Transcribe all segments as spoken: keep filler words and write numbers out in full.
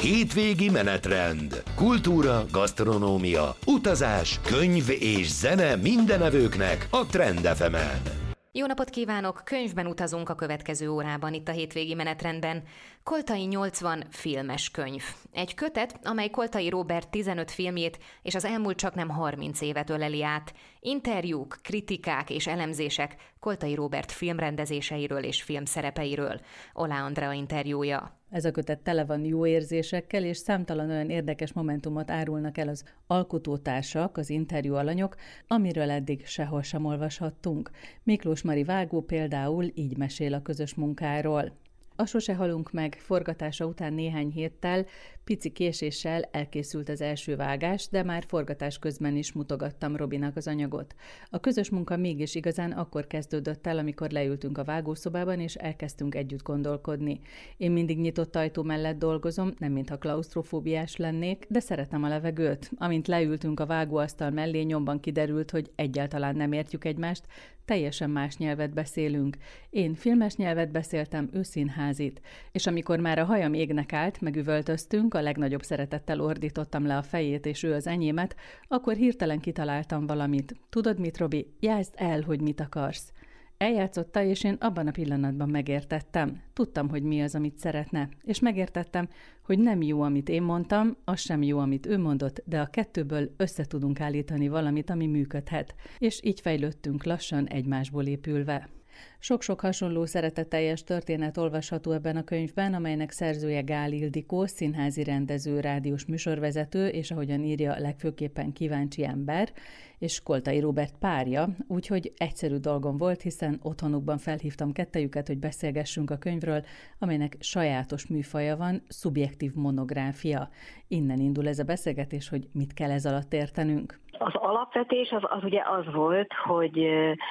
Hétvégi menetrend. Kultúra, gasztronómia, utazás, könyv és zene mindenevőknek a Trend ef emen. Jó napot kívánok! Könyvben utazunk a következő órában itt a hétvégi menetrendben. Koltai nyolcvan filmes könyv. Egy kötet, amely Koltai Róbert tizenöt filmjét és az elmúlt csaknem harminc évet öleli át. Interjúk, kritikák és elemzések Koltai Róbert filmrendezéseiről és filmszerepeiről. Olá Andrea interjúja. Ez a kötet tele van jó érzésekkel, és számtalan olyan érdekes momentumot árulnak el az alkotótársak, az interjú alanyok, amiről eddig sehol sem olvashattunk. Miklós Mari vágó például így mesél a közös munkáról. A Sose halunk meg forgatása után néhány héttel, pici késéssel elkészült az első vágás, de már forgatás közben is mutogattam Robinak az anyagot. A közös munka mégis igazán akkor kezdődött el, amikor leültünk a vágószobában, és elkezdtünk együtt gondolkodni. Én mindig nyitott ajtó mellett dolgozom, nem mintha klausztrofóbiás lennék, de szeretem a levegőt. Amint leültünk a vágóasztal mellé, nyomban kiderült, hogy egyáltalán nem értjük egymást, teljesen más nyelvet beszélünk. Én filmes nyelvet beszéltem, ő színházit. És amikor már a hajam égnek állt, megüvöltöztünk, a legnagyobb szeretettel ordítottam le a fejét, és ő az enyémet, akkor hirtelen kitaláltam valamit. Tudod mit, Robi? Játszd el, hogy mit akarsz. Eljátszotta, és én abban a pillanatban megértettem. Tudtam, hogy mi az, amit szeretne. És megértettem, hogy nem jó, amit én mondtam, az sem jó, amit ő mondott, de a kettőből össze tudunk állítani valamit, ami működhet. És így fejlődtünk lassan egymásból épülve. Sok-sok hasonló szeretetteljes történet olvasható ebben a könyvben, amelynek szerzője Gál Ildikó, színházi rendező, rádiós műsorvezető, és ahogyan írja, legfőképpen kíváncsi ember, és Koltai Róbert párja, úgyhogy egyszerű dolgom volt, hiszen otthonukban felhívtam kettejüket, hogy beszélgessünk a könyvről, amelynek sajátos műfaja van, szubjektív monográfia. Innen indul ez a beszélgetés, hogy mit kell ez alatt értenünk. Az alapvetés az, az ugye az volt, hogy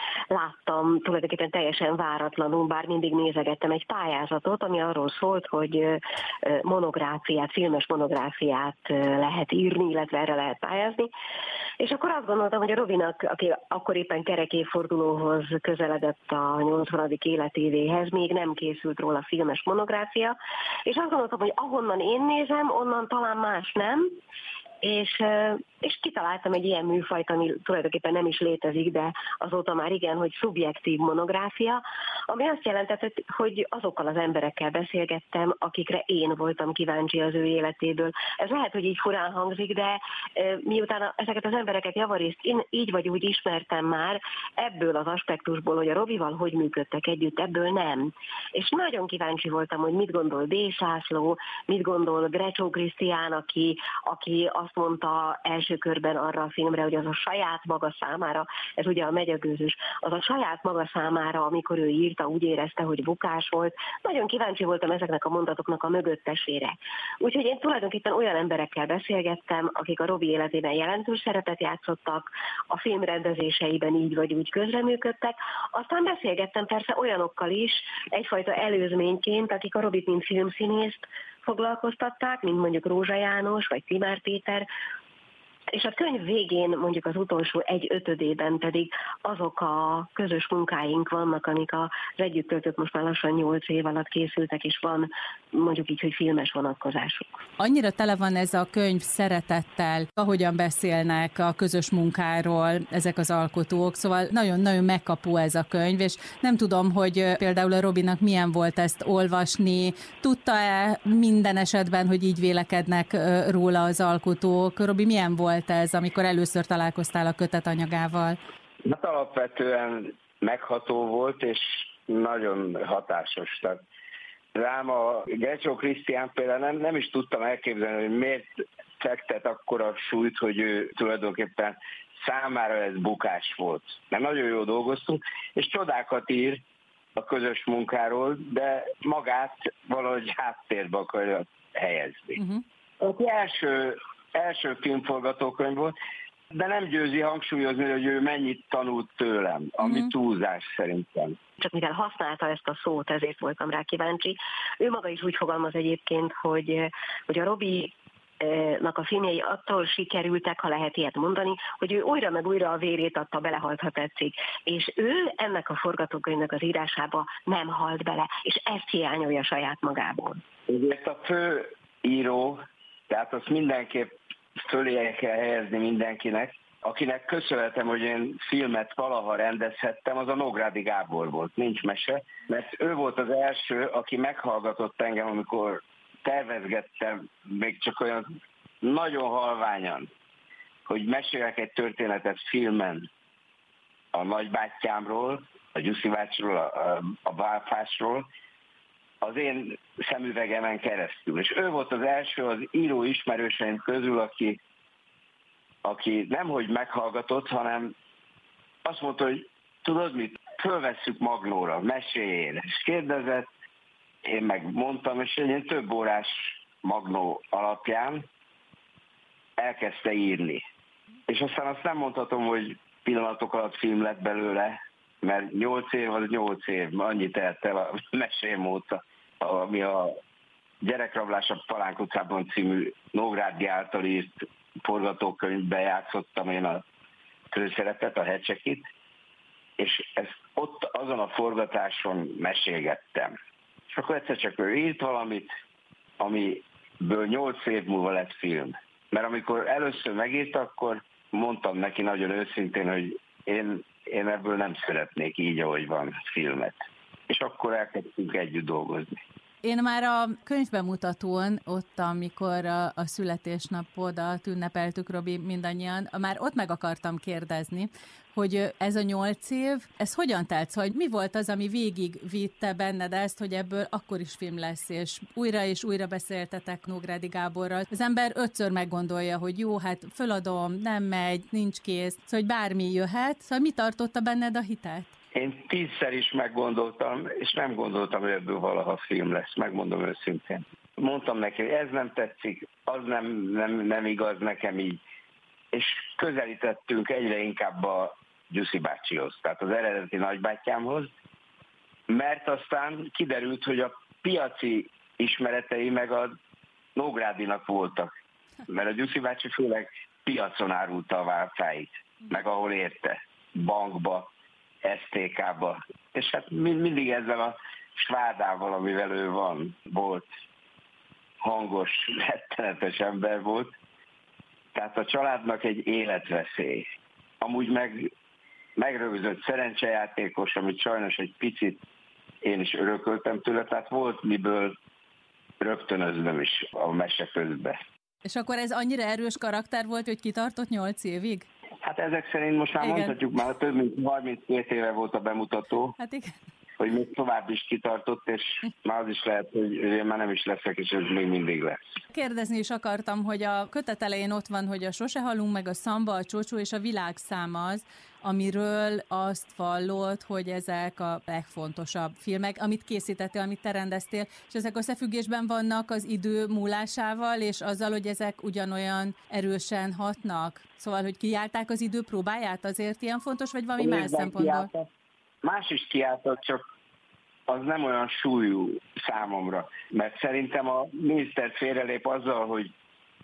láttam tulajdonképpen teljesen váratlanul, bár mindig nézegettem egy pályázatot, ami arról szólt, hogy monográfiát, filmes monográfiát lehet írni, illetve erre lehet pályázni. És akkor azt gondoltam, hogy a Robinak, aki akkor éppen kerekévfordulóhoz közeledett a nyolcvanadik életévéhez, még nem készült róla filmes monográfia, és azt gondoltam, hogy ahonnan én nézem, onnan talán más nem, és, és kitaláltam egy ilyen műfajt, ami tulajdonképpen nem is létezik, de azóta már igen, hogy szubjektív monográfia, ami azt jelentett, hogy azokkal az emberekkel beszélgettem, akikre én voltam kíváncsi az ő életéből. Ez lehet, hogy így furán hangzik, de miután ezeket az embereket javarészt én így vagy úgy ismertem már, ebből az aspektusból, hogy a Robival hogy működtek együtt, ebből nem. És nagyon kíváncsi voltam, hogy mit gondol Dész László, mit gondol Grecsó Krisztián, aki, aki azt mondta első körben arra a filmre, hogy az a saját maga számára, ez ugye a Megyegőzős, az a saját maga számára, amikor ő írta, úgy érezte, hogy bukás volt. Nagyon kíváncsi voltam ezeknek a mondatoknak a mögöttesére. Úgyhogy én tulajdonképpen olyan emberekkel beszélgettem, akik a Robi életében jelentős szerepet játszottak, a filmrendezéseiben így vagy úgy közreműködtek. Aztán beszélgettem persze olyanokkal is, egyfajta előzményként, akik a Robit mint filmszínészt foglalkoztatták, mint mondjuk Rózsa János, vagy Timár Péter, és a könyv végén, mondjuk az utolsó egy ötödében pedig azok a közös munkáink vannak, amik az együtt töltött most már lassan nyolc év alatt készültek, és van mondjuk így, hogy filmes vonatkozásuk. Annyira tele van ez a könyv szeretettel, ahogyan beszélnek a közös munkáról ezek az alkotók, szóval nagyon-nagyon megkapó ez a könyv, és nem tudom, hogy például a Robinak milyen volt ezt olvasni, tudta-e minden esetben, hogy így vélekednek róla az alkotók? Robi, milyen volt ez, amikor először találkoztál a kötet anyagával? Hát alapvetően megható volt, és nagyon hatásos. Tehát rám a Grecsó Krisztián például nem, nem is tudtam elképzelni, hogy miért fektet akkora súlyt, hogy ő tulajdonképpen számára ez bukás volt. Mert nagyon jól dolgoztunk, és csodákat ír a közös munkáról, de magát valahogy háttérbe akarja helyezni. Uh-huh. Az első első filmforgatókönyv volt, de nem győzi hangsúlyozni, hogy ő mennyit tanult tőlem, ami mm. túlzás szerintem. Csak mivel használta ezt a szót, ezért voltam rá kíváncsi. Ő maga is úgy fogalmaz egyébként, hogy, hogy a Robinak a filmjei attól sikerültek, ha lehet ilyet mondani, hogy ő újra meg újra a vérét adta, belehalt, ha tetszik. És ő ennek a forgatókönyvnek az írásába nem halt bele, és ezt hiányolja saját magából. Ezért a fő író, tehát azt mindenképp fölé kell helyezni mindenkinek. Akinek köszönhetem, hogy én filmet valaha rendezhettem, az a Nógrádi Gábor volt, nincs mese, mert ő volt az első, aki meghallgatott engem, amikor tervezgettem, még csak olyan nagyon halványan, hogy mesélek egy történetet filmen a nagybátyámról, a Gyuszi bácsiról, a, a Bálfásról, az én szemüvegemen keresztül. És ő volt az első az író ismerőseim közül, aki, aki nemhogy meghallgatott, hanem azt mondta, hogy tudod mit, fölvesszük Magnóra, meséljél. És kérdezett, én meg mondtam, és egy ilyen több órás Magnó alapján elkezdte írni. És aztán azt nem mondhatom, hogy pillanatok alatt film lett belőle, mert nyolc év az nyolc év, annyit telt el a mesém óta, ami a Gyerekrablás a Palánk utcában című Nógrádi által írt forgatókönyvben játszottam én a főszerepet, a Hecsekit, és ezt ott azon a forgatáson mesélgettem. És akkor egyszer csak ő írt valamit, amiből nyolc év múlva lett film. Mert amikor először megírta, akkor mondtam neki nagyon őszintén, hogy én, én ebből nem szeretnék így, ahogy van, filmet. És akkor elkezdtünk együtt dolgozni. Én már a könyvbemutatón, ott, amikor a, a születésnapodat ünnepeltük, Robi, mindannyian, már ott meg akartam kérdezni, hogy ez a nyolc év, ez hogyan telt? Szóval, hogy mi volt az, ami végigvitte benned ezt, hogy ebből akkor is film lesz, és újra és újra beszéltetek Nógrádi Gáborral. Az ember ötször meggondolja, hogy jó, hát föladom, nem megy, nincs kész, szóval, hogy bármi jöhet. Szóval mi tartotta benned a hitet? Én tízszer is meggondoltam, és nem gondoltam, hogy ebből valaha film lesz, megmondom őszintén. Mondtam neki, hogy ez nem tetszik, az nem, nem, nem igaz nekem így. És közelítettünk egyre inkább a Gyuszi bácsihoz, tehát az eredeti nagybátyámhoz, mert aztán kiderült, hogy a piaci ismeretei meg a Nógrádinak voltak, mert a Gyuszi bácsi főleg piacon árulta a válfáit, meg ahol érte, bankba, es té ká-ba, és hát mindig ezzel a svádával, amivel ő van, volt, hangos, rettenetes ember volt, tehát a családnak egy életveszély. Amúgy meg megrögzött szerencsejátékos, amit sajnos egy picit én is örököltem tőle, tehát volt miből rögtönöznöm is a mese közben. És akkor ez annyira erős karakter volt, hogy kitartott nyolc évig? Hát ezek szerint most már igen. Mondhatjuk, már több mint harminckét éve volt a bemutató, hát igen. Hogy még tovább is kitartott, és már az is lehet, hogy én már nem is leszek, és ez még mindig lesz. Kérdezni is akartam, hogy a kötet elején ott van, hogy a Sose halunk, meg a Szamba, a Csócsó és a Világszám az, amiről azt vallott, hogy ezek a legfontosabb filmek, amit készítettél, amit te rendeztél, és ezek összefüggésben vannak az idő múlásával, és azzal, hogy ezek ugyanolyan erősen hatnak. Szóval, hogy kijárták az idő próbáját, azért ilyen fontos, vagy valami más szempontból? Más is kiáltott, csak az nem olyan súlyú számomra, mert szerintem a miniszter félrelép azzal, hogy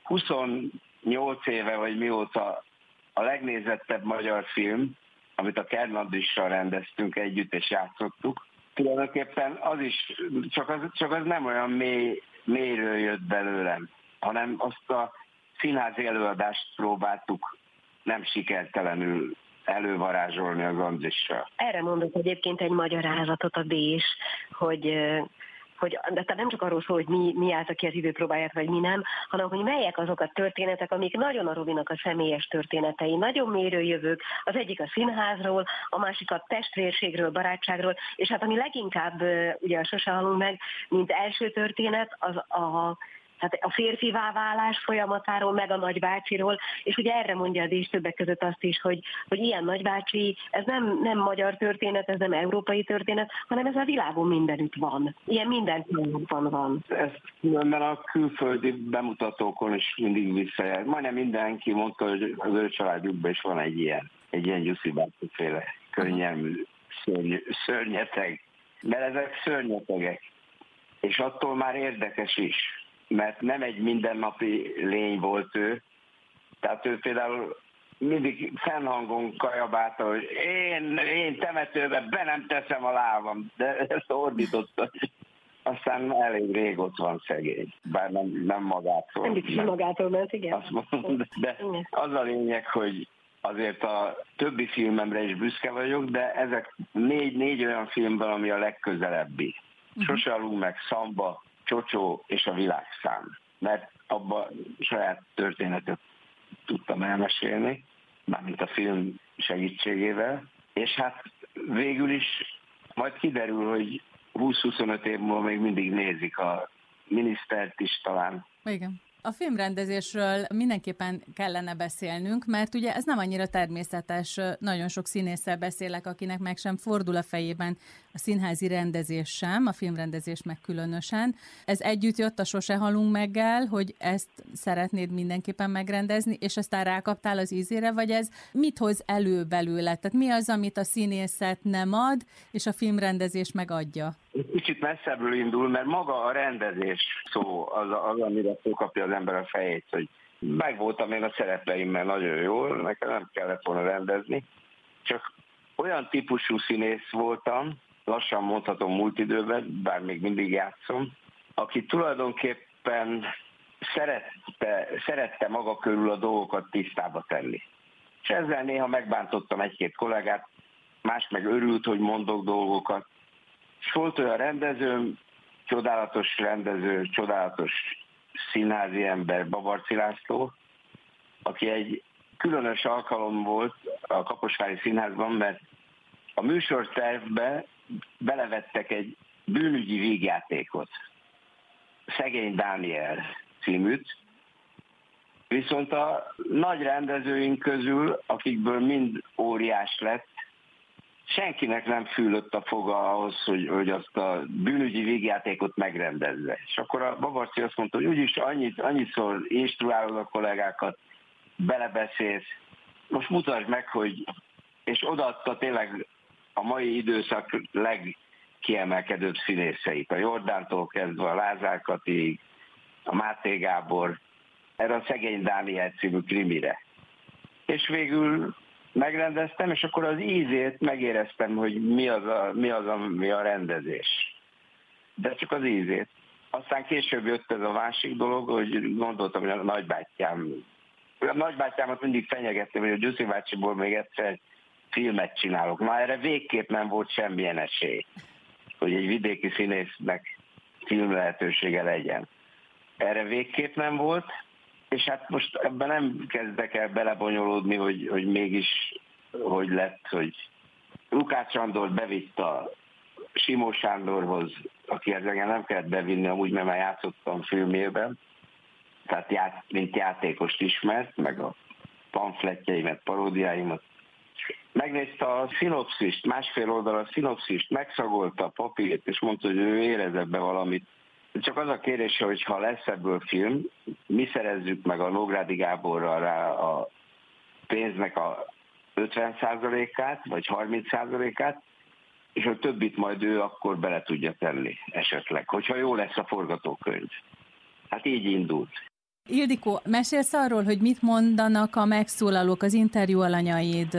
huszonnyolc éve vagy mióta a legnézettebb magyar film, amit a Kern Andrissal rendeztünk együtt és játszottuk, tulajdonképpen az is, csak az, csak az nem olyan mély, mélyről jött belőlem, hanem azt a színházi előadást próbáltuk nem sikertelenül elővarázsolni az Andrissal. Erre mondok egyébként egy magyarázatot a Bés, hogy, hogy de nem csak arról szól, hogy mi, mi állta ki az időpróbáját, vagy mi nem, hanem hogy melyek azok a történetek, amik nagyon a Robinak a személyes történetei, nagyon mélyről jövők, az egyik a színházról, a másik a testvérségről, barátságról, és hát ami leginkább ugye a Sose halunk meg, mint első történet, az a tehát a férfivá válás folyamatáról, meg a nagybácsiról, és ugye erre mondja a Dés többek között azt is, hogy, hogy ilyen nagybácsi, ez nem, nem magyar történet, ez nem európai történet, hanem ez a világon mindenütt van. Ilyen minden van van. Ez különben a külföldi bemutatókon is mindig visszajár. Majdnem mindenki mondta, hogy az ő családjukban is van egy ilyen, egy ilyen Gyuszi bácsi-féle könnyelmű szörny, szörnyeteg. Mert ezek szörnyetegek. És attól már érdekes is. Mert nem egy mindennapi lény volt ő. Tehát ő például mindig fennhangon kajabálta, hogy én, én temetőbe be nem teszem a lábam, de ezt ordította, aztán elég rég ott van szegény, bár nem, nem magától. Nem biztos magától, mert igen. Azt mondom, de az a lényeg, hogy azért a többi filmemre is büszke vagyok, de ezek négy, négy olyan filmben, ami a legközelebbi. Uh-huh. Sose aludunk meg, Szamba, Csocsó és a világszám. Mert abban saját történetet tudtam elmesélni, mármint a film segítségével, és hát végül is majd kiderül, hogy húsz-huszonöt év múlva még mindig nézik a minisztert is talán. Igen. A filmrendezésről mindenképpen kellene beszélnünk, mert ugye ez nem annyira természetes, nagyon sok színésszel beszélek, akinek meg sem fordul a fejében a színházi rendezés sem, a filmrendezés meg különösen. Ez együtt jött a Sose halunk meggel, hogy ezt szeretnéd mindenképpen megrendezni, és aztán rákaptál az ízére, vagy ez mit hoz elő belőle? Tehát mi az, amit a színészet nem ad, és a filmrendezés megadja? Kicsit messzebbről indul, mert maga a rendezés szó az, az amire fölkapja az ember a fejét, hogy megvoltam én a szerepeimmel nagyon jól, nekem nem kellett volna rendezni, csak olyan típusú színész voltam, lassan mondhatom múlt időben, bár még mindig játszom, aki tulajdonképpen szerette, szerette maga körül a dolgokat tisztába tenni. És ezzel néha megbántottam egy-két kollégát, más meg örült, hogy mondok dolgokat. És volt olyan rendezőm, csodálatos rendező, csodálatos színházi ember, Babarczy László, aki egy különös alkalom volt a Kaposvári Színházban, mert a műsortervbe belevettek egy bűnügyi vígjátékot, Szegény Dániel címűt, viszont a nagy rendezőink közül, akikből mind óriás lett, senkinek nem fűlött a foga ahhoz, hogy, hogy azt a bűnügyi vígjátékot megrendezze. És akkor a Babarczy azt mondta, hogy úgyis annyit, annyiszor instruálod a kollégákat, belebeszélsz, most mutasd meg, hogy... És odaadta tényleg a mai időszak legkiemelkedőbb színészeit. A Jordántól kezdve a Lázár Katig, a Máté Gábor, erre a Szegény Dániel című krimire. És végül megrendeztem, és akkor az ízét megéreztem, hogy mi az, a, mi az, ami a rendezés. De csak az ízét. Aztán később jött ez a másik dolog, hogy gondoltam, hogy a nagybátyám, a nagybátyámat mindig fenyegettem, hogy a Gyuszi bácsiból még egyszer filmet csinálok. Na erre végképp nem volt semmilyen esély, hogy egy vidéki színésznek film lehetősége legyen. Erre végképp nem volt, és hát most ebben nem kezdek el belebonyolódni, hogy, hogy mégis hogy lett, hogy Lukács Sándor bevitt a Simó Sándorhoz, aki ezzel nem kellett bevinni, amúgy mert már játszottam filmében, tehát ját, mint játékost ismert, meg a pamfletjeimet, paródiáimat. Megnézte a szinopszist, másfél oldal a szinopszist, megszagolta a papírt, és mondta, hogy ő érez ebbe valamit. Csak az a kérdése, hogy ha lesz ebből film, mi szerezzük meg a Nógrádi Gáborral rá a pénznek a ötven százalékát, vagy harminc százalékát, és a többit majd ő akkor bele tudja tenni esetleg, hogyha jó lesz a forgatókönyv. Hát így indult. Ildikó, mesélsz arról, hogy mit mondanak a megszólalók, az interjú alanyaid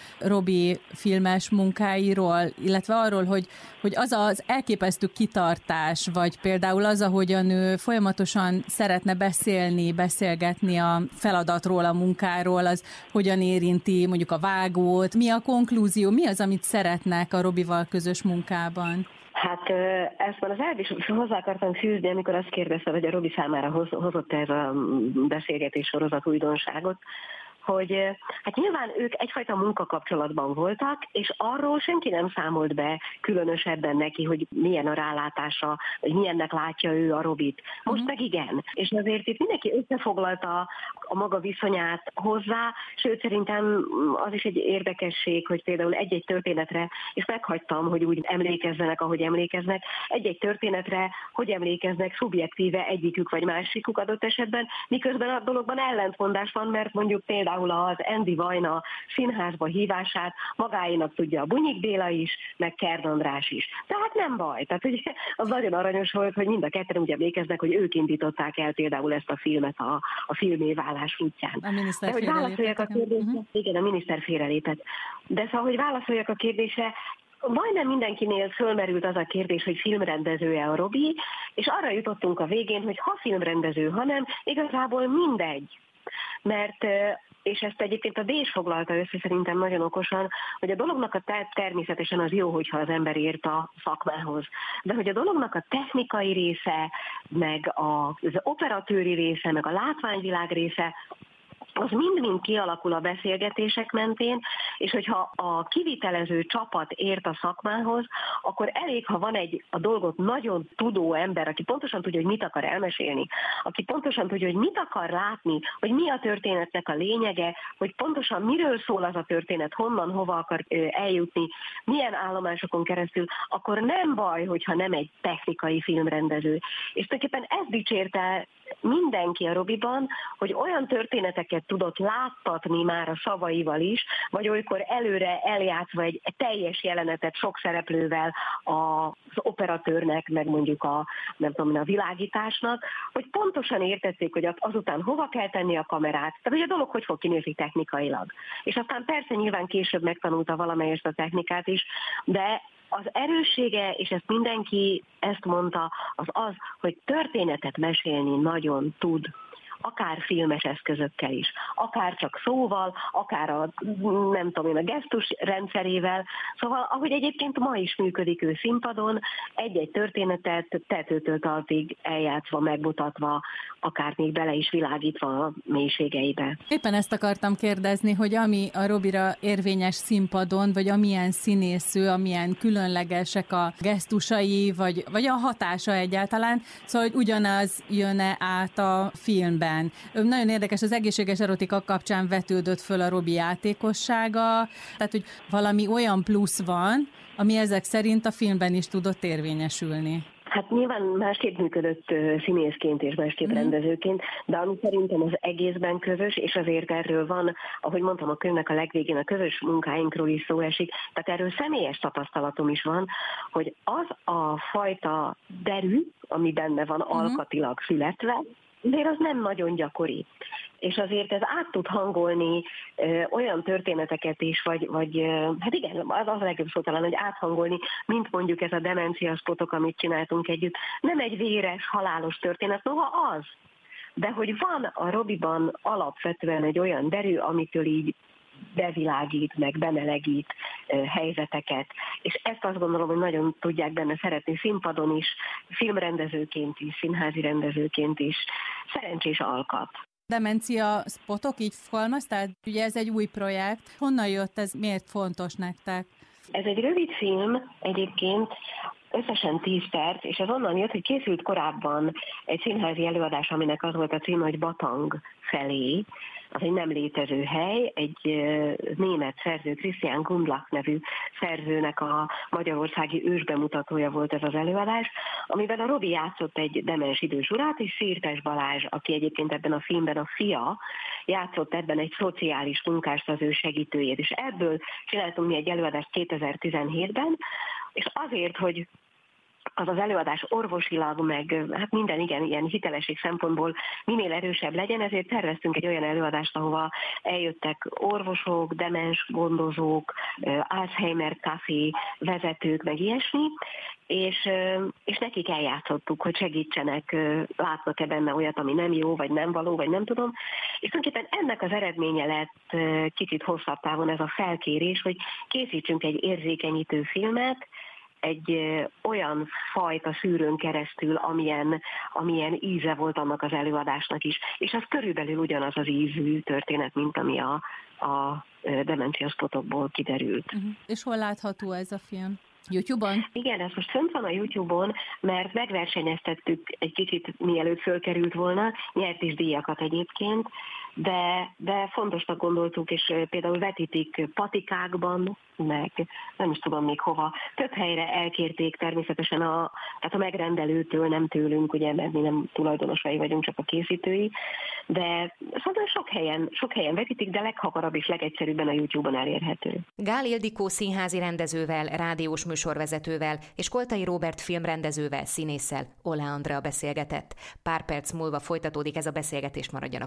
Robi filmes munkáiról, illetve arról, hogy, hogy az az elképesztő kitartás, vagy például az, ahogyan ő folyamatosan szeretne beszélni, beszélgetni a feladatról, a munkáról, az hogyan érinti mondjuk a vágót, mi a konklúzió, mi az, amit szeretnek a Robival közös munkában? Hát ezt már az előbb is hozzá akartam fűzni, amikor azt kérdezte, hogy a Robi számára hozott ez a beszélgetés sorozat újdonságot, hogy hát nyilván ők egyfajta munkakapcsolatban voltak, és arról senki nem számolt be különösebben neki, hogy milyen a rálátása, hogy milyennek látja ő a Robit. Most uh-huh. meg igen. És azért itt mindenki összefoglalta a maga viszonyát hozzá, sőt szerintem az is egy érdekesség, hogy például egy-egy történetre, és meghagytam, hogy úgy emlékezzenek, ahogy emlékeznek, egy-egy történetre, hogy emlékeznek szubjektíve egyikük vagy másikuk adott esetben, miközben a dologban ellentmondás van, mert mondjuk például az Andy Vajna színházba hívását magáénak tudja a Bunyik Béla is, meg Kern András is. Tehát nem baj. Tehát ugye, az nagyon aranyos volt, hogy mind a ketten úgy emlékeznek, hogy ők indították el például ezt a filmet a, a filmé válás útján. A miniszter De hogy válaszoljak a kérdésre, uh-huh. igen, a miniszter félrelépett. De szóval, hogy válaszoljak a kérdésre, majdnem mindenkinél fölmerült az a kérdés, hogy filmrendező-e a Robi, és arra jutottunk a végén, hogy ha filmrendező, hanem igazából mindegy. Mert, és ezt egyébként a D is foglalta össze szerintem nagyon okosan, hogy a dolognak a ter- természetesen az jó, hogyha az ember ért a szakmához, de hogy a dolognak a technikai része, meg az operatőri része, meg a látványvilág része, az mind-mind kialakul a beszélgetések mentén, és hogyha a kivitelező csapat ért a szakmához, akkor elég, ha van egy a dolgot nagyon tudó ember, aki pontosan tudja, hogy mit akar elmesélni, aki pontosan tudja, hogy mit akar látni, hogy mi a történetnek a lényege, hogy pontosan miről szól az a történet, honnan, hova akar eljutni, milyen állomásokon keresztül, akkor nem baj, hogyha nem egy technikai filmrendező. És tulajdonképpen ez dicsérte mindenki a Robiban, hogy olyan történeteket tudott láttatni már a szavaival is, vagy olykor előre eljátszva egy teljes jelenetet sok szereplővel az operatőrnek, meg mondjuk a, nem tudom, a világításnak, hogy pontosan értették, hogy azután hova kell tenni a kamerát, tehát hogy a dolog hogy fog kinézni technikailag. És aztán persze nyilván később megtanulta valamelyest a technikát is, de az erőssége, és ezt mindenki ezt mondta, az az, hogy történetet mesélni nagyon tud, akár filmes eszközökkel is, akár csak szóval, akár a, nem tudom én, a gesztus rendszerével. Szóval, ahogy egyébként ma is működik ő színpadon, egy-egy történetet tetőtől talpig eljátszva, megmutatva, akár még bele is világítva a mélységeibe. Éppen ezt akartam kérdezni, hogy ami a Robira érvényes színpadon, vagy amilyen színésző, amilyen különlegesek a gesztusai, vagy, vagy a hatása egyáltalán, szóval, hogy ugyanaz jön-e át a filmben. Nagyon érdekes, az egészséges erotika kapcsán vetődött föl a Robi játékossága, tehát, hogy valami olyan plusz van, ami ezek szerint a filmben is tudott érvényesülni. Hát nyilván másképp működött színészként és másképp mm. rendezőként, de ami szerintem az egészben közös, és azért erről van, ahogy mondtam, a könyvnek a legvégén a közös munkáinkról is szó esik, tehát erről személyes tapasztalatom is van, hogy az a fajta derű, ami benne van mm. alkatilag születve, de az nem nagyon gyakori. És azért ez át tud hangolni ö, olyan történeteket is, vagy, vagy ö, hát igen, az a legjobb szó talán, hogy áthangolni, mint mondjuk ez a demencia spotok, amit csináltunk együtt. Nem egy véres, halálos történet, noha az. De hogy van a Robiban alapvetően egy olyan derű, amitől így bevilágít, meg bemelegít uh, helyzeteket. És ezt azt gondolom, hogy nagyon tudják benne szeretni színpadon is, filmrendezőként is, színházi rendezőként is. Szerencsés alkat. Demencia spotok, így fogalmaztál? Ugye ez egy új projekt. Honnan jött ez? Miért fontos nektek? Ez egy rövid film egyébként, összesen tíz perc, és ez onnan jött, hogy készült korábban egy színházi előadás, aminek az volt a címe, hogy Batang felé. Az egy nem létező hely, egy német szerző, Christian Gundlach nevű szerzőnek a magyarországi ősbemutatója volt ez az előadás, amiben a Robi játszott egy demens idős urát, és Szirtes Balázs, aki egyébként ebben a filmben a fia, játszott ebben egy szociális munkást, az ő segítőjét, és ebből csináltunk mi egy előadást kétezer-tizenhétben, és azért, hogy az az előadás orvosilag, meg hát minden igen, ilyen hitelesség szempontból minél erősebb legyen, ezért terveztünk egy olyan előadást, ahova eljöttek orvosok, demens gondozók, Alzheimer café vezetők, meg ilyesmi, és, és nekik eljátszottuk, hogy segítsenek, látnak-e benne olyat, ami nem jó, vagy nem való, vagy nem tudom. És tulajdonképpen ennek az eredménye lett kicsit hosszabb távon ez a felkérés, hogy készítsünk egy érzékenyítő filmet, egy ö, olyan fajta szűrőn keresztül, amilyen, amilyen íze volt annak az előadásnak is. És az körülbelül ugyanaz az ízű történet, mint ami a, a demencia spotokból kiderült. Uh-huh. És hol látható ez a film? YouTube-on? Igen, ez most fönt van a YouTube-on, mert megversenyeztettük egy kicsit, mielőtt fölkerült volna, nyert is díjakat egyébként, de, de fontosnak gondoltuk, és például vetítik patikákban, meg nem is tudom még hova. Több helyre elkérték természetesen a, tehát a megrendelőtől, nem tőlünk, ugye, mert mi nem tulajdonosai vagyunk, csak a készítői, de szóval sok helyen, sok helyen vetítik, de leghamarabb és legegyszerűbben a YouTube-on elérhető. Gál Ildikó színházi rendezővel, rádiós műsorvezetővel és Koltai Róbert filmrendezővel, színésszel Oláh Andrea beszélgetett. Pár perc múlva folytatódik ez a beszélgetés, maradjanak